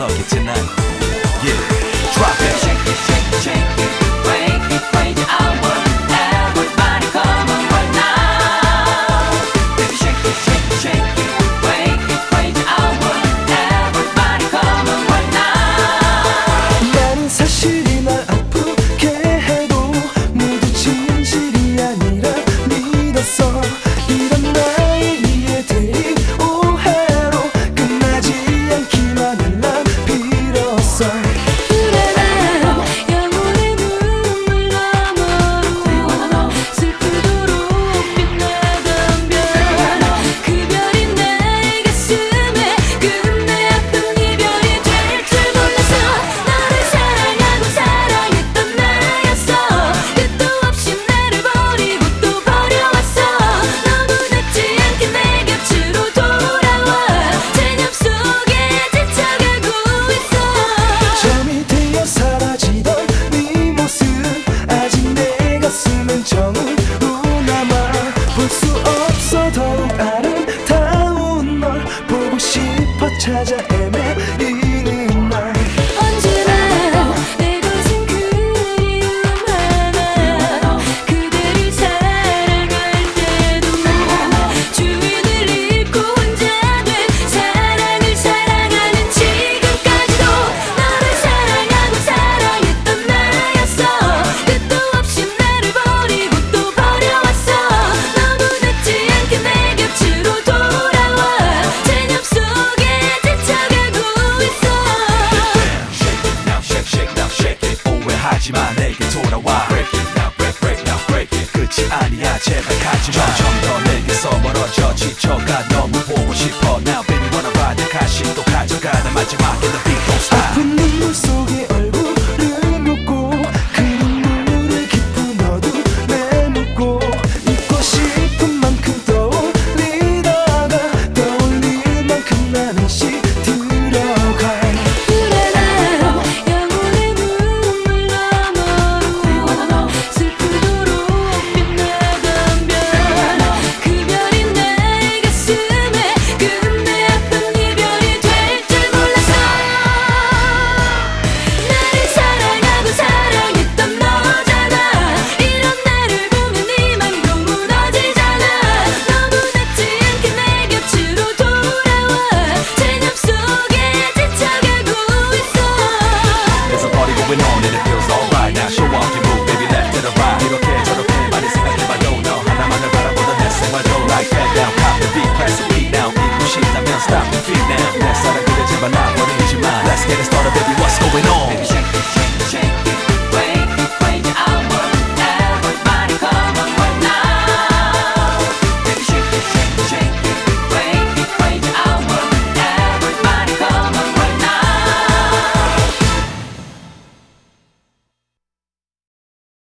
love you tonight. Yeah, drop it. Shake it, shake it, shake it, break it, crazy hour. Everybody come on right now. Baby, shake it, shake it, shake it, break it, crazy hour. Everybody come on right now. 나는 사실이 날 아프게 해도 모두 진실이 아니라 믿었어. 이런 나의 이해들이 오해로 끝나지 않기만을 난 빌었어. 불안한 영혼의 눈물 너머로 슬프도록 빛나던 별 그 별이 내 가슴에 끝내 아픈 이별이 될 줄 몰랐어. 너를 사랑하고 사랑했던 나였어. 끝도 없이 나를 버리고 또 버려왔어. 너무 늦지 않게 내 곁으로 돌아와. 제념 속에 지쳐가고 있어. 점이 되어 사라지던 네 모습 아직 내 가슴은 정으로 남아. 볼 수 없어 더욱 아름다운 널 보고 싶어 찾아 헤매